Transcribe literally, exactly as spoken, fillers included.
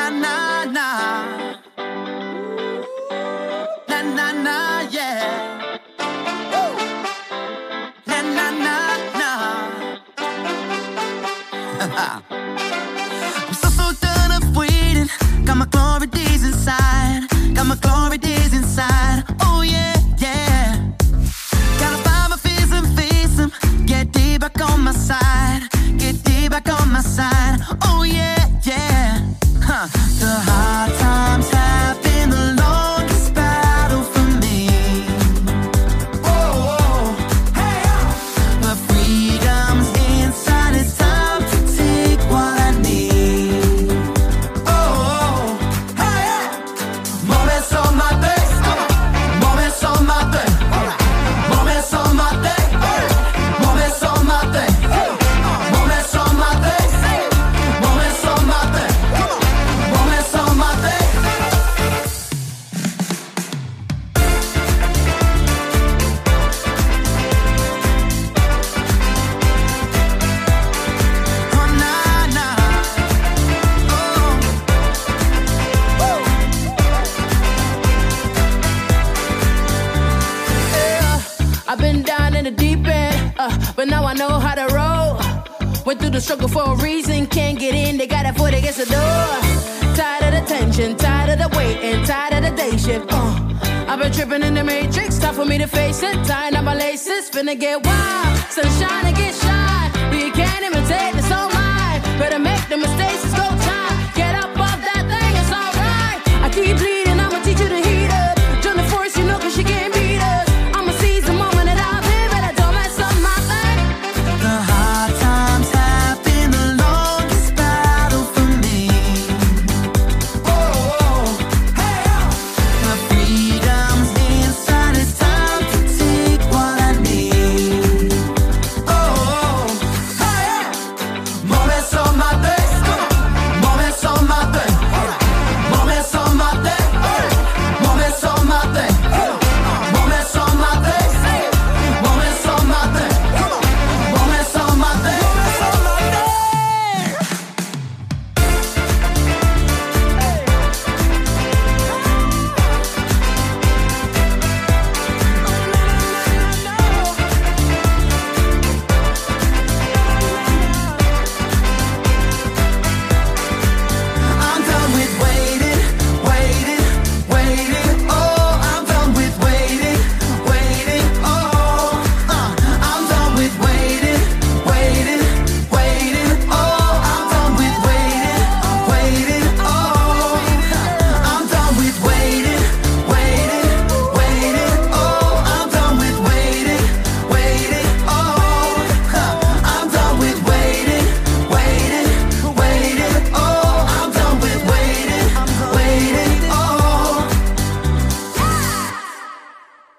na na na. Na na na, yeah. Woo. Na na na na. I'm so so done of waiting. Got my glory days inside. Got my glory days inside. Oh yeah, yeah. Gotta find my fears and face them. Get deep back on my side. Get deep back on my side. Oh yeah, yeah. Huh. The hard times have been the longest battle for me. Whoa, whoa. Hey, uh. But freedom's inside. It's time to take what I need. Oh, oh. Hey, uh. Moments on my day. Moments on my day. Moments on my day. Moments on my day. Moments on my day. Moments on my day. Moments on my day. Oh, nah, nah. Oh. Woo. Yeah, I've been down in the deep end, uh, but now I know how to roll. Went through the struggle for a reason, can't get in, they got a foot against the door. Tired of the tension, tired of the waiting, tired of the day shift. Uh, I've been tripping in the matrix, time for me to face it. Tying up my laces, finna get wild, sunshine and get shine. You can't imitate the song.